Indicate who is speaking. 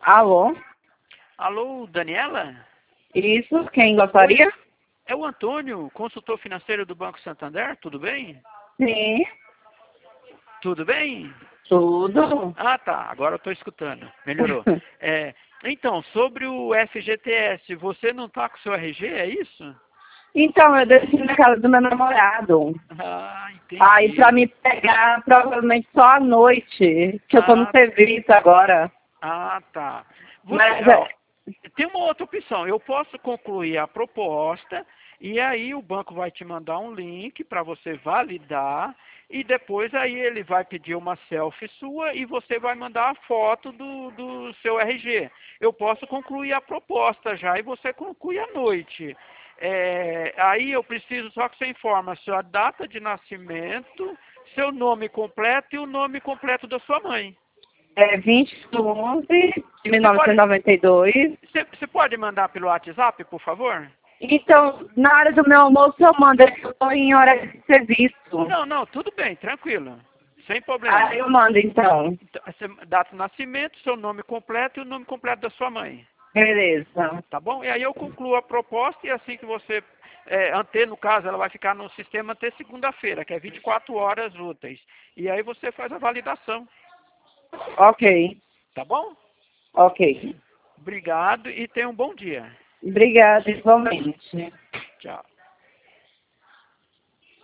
Speaker 1: Alô?
Speaker 2: Alô, Daniela?
Speaker 1: Isso, quem gostaria?
Speaker 2: Oi, é o Antônio, consultor financeiro do Banco Santander, tudo bem?
Speaker 1: Sim,
Speaker 2: Tudo bem?
Speaker 1: tudo.
Speaker 2: Ah, tá, agora eu estou escutando, melhorou. Então, sobre o FGTS, você não está com o seu RG, é isso?
Speaker 1: Então, eu desci na casa do meu namorado.
Speaker 2: Ah,
Speaker 1: Aí, pra
Speaker 2: entendi.
Speaker 1: me pegar, provavelmente só à noite, que eu tô no
Speaker 2: Ah,
Speaker 1: serviço agora.
Speaker 2: tá. Você,
Speaker 1: Mas,
Speaker 2: ó, tem uma outra opção. Eu posso concluir a proposta e aí o banco vai te mandar um link para você validar e depois aí ele vai pedir uma selfie sua e você vai mandar a foto do seu RG. Eu posso concluir a proposta já e você conclui à noite. Aí eu preciso só que você informe a sua data de nascimento, seu nome completo e o nome completo da sua mãe.
Speaker 1: é 20/11 de
Speaker 2: Você pode,
Speaker 1: 1992.
Speaker 2: você pode mandar pelo WhatsApp, por favor?
Speaker 1: Então, na hora do meu almoço, eu mando, é que eu tô em hora de serviço.
Speaker 2: Não, não, tudo bem, tranquilo. Sem
Speaker 1: Aí
Speaker 2: problema.
Speaker 1: eu mando, então.
Speaker 2: Então, data de nascimento, seu nome completo e o nome completo da sua mãe.
Speaker 1: Beleza.
Speaker 2: Tá bom? E aí eu concluo a proposta e assim que você anter, no caso, ela vai ficar no sistema até segunda-feira, que é 24 horas úteis. E aí você faz a validação.
Speaker 1: Ok,
Speaker 2: Tá bom?
Speaker 1: ok.
Speaker 2: Obrigado e tenha um bom dia.
Speaker 1: Obrigada, igualmente.
Speaker 2: Tchau.